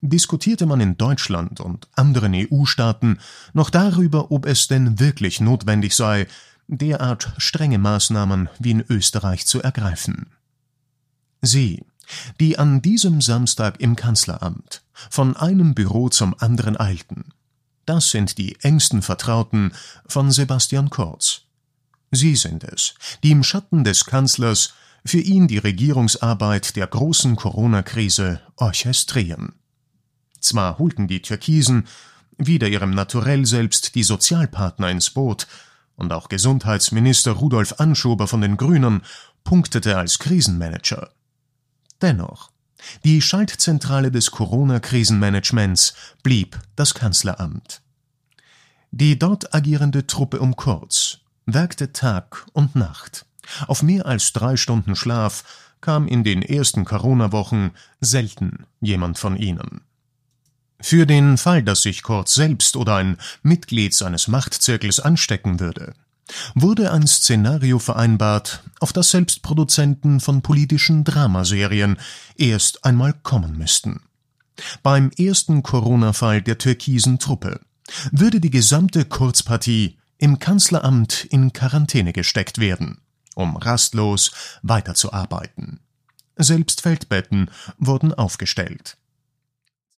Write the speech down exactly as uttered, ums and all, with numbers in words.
diskutierte man in Deutschland und anderen E U-Staaten noch darüber, ob es denn wirklich notwendig sei, derart strenge Maßnahmen wie in Österreich zu ergreifen. Sie, die an diesem Samstag im Kanzleramt von einem Büro zum anderen eilten, das sind die engsten Vertrauten von Sebastian Kurz. Sie sind es, die im Schatten des Kanzlers für ihn die Regierungsarbeit der großen Corona-Krise orchestrieren. Zwar holten die Türkisen, wider ihrem Naturell selbst, die Sozialpartner ins Boot, und auch Gesundheitsminister Rudolf Anschober von den Grünen punktete als Krisenmanager. Dennoch, die Schaltzentrale des Corona-Krisenmanagements blieb das Kanzleramt. Die dort agierende Truppe um Kurz werkte Tag und Nacht. Auf mehr als drei Stunden Schlaf kam in den ersten Corona-Wochen selten jemand von ihnen. Für den Fall, dass sich Kurz selbst oder ein Mitglied seines Machtzirkels anstecken würde, wurde ein Szenario vereinbart, auf das selbst Produzenten von politischen Dramaserien erst einmal kommen müssten. Beim ersten Corona-Fall der türkisen Truppe würde die gesamte Kurzpartie im Kanzleramt in Quarantäne gesteckt werden, um rastlos weiterzuarbeiten. Selbst Feldbetten wurden aufgestellt.